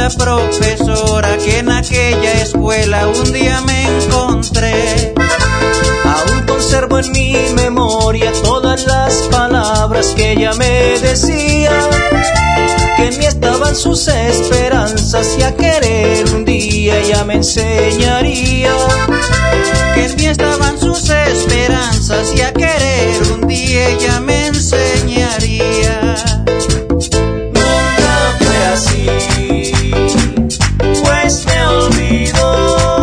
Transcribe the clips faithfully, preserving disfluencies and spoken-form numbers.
linda profesora que en aquella escuela un día me encontré. Aún conservo en mi memoria todas las palabras que ella me decía, que en mí estaban sus esperanzas y a querer un día ella me enseñaría. Que en mí estaban sus esperanzas y a querer un día ella me enseñaría. Nunca fue así, pues me olvidó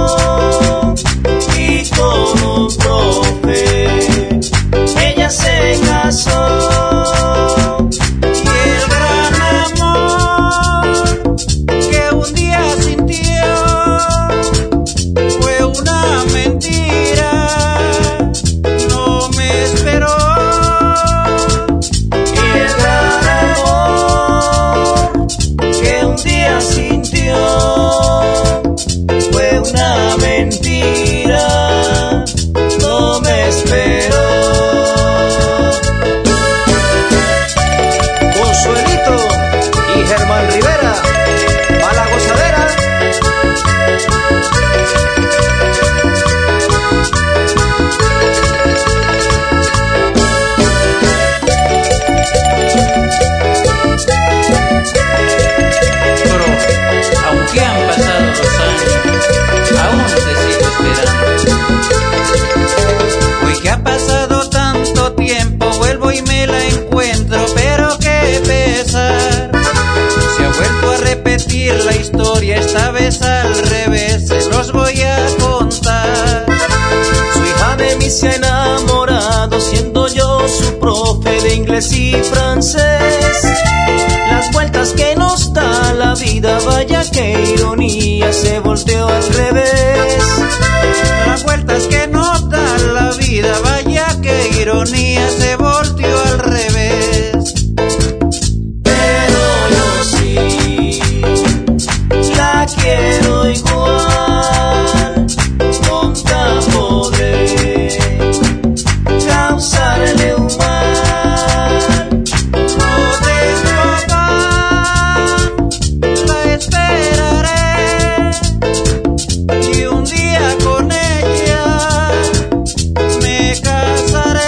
y como profe ella se casó. Vuelvo y me la encuentro, pero qué pesar. Se ha vuelto a repetir la historia, esta vez al revés, se los voy a contar. Su hija de mí se ha enamorado, siendo yo su profe de inglés y francés. Las vueltas que nos da la vida, vaya que ironía, se volteó al revés. Las vueltas que nos da la vida, vaya que ironía, se volteó al revés. Pero yo sí la quiero igual, nunca podré causarle un mal. No tengo afán, la esperaré y un día con ella me casaré.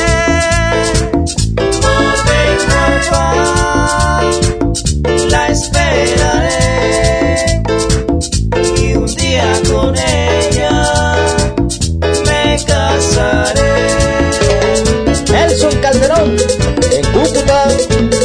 La esperaré y un día con ella me casaré. Nelson Calderón, en Cúcuta.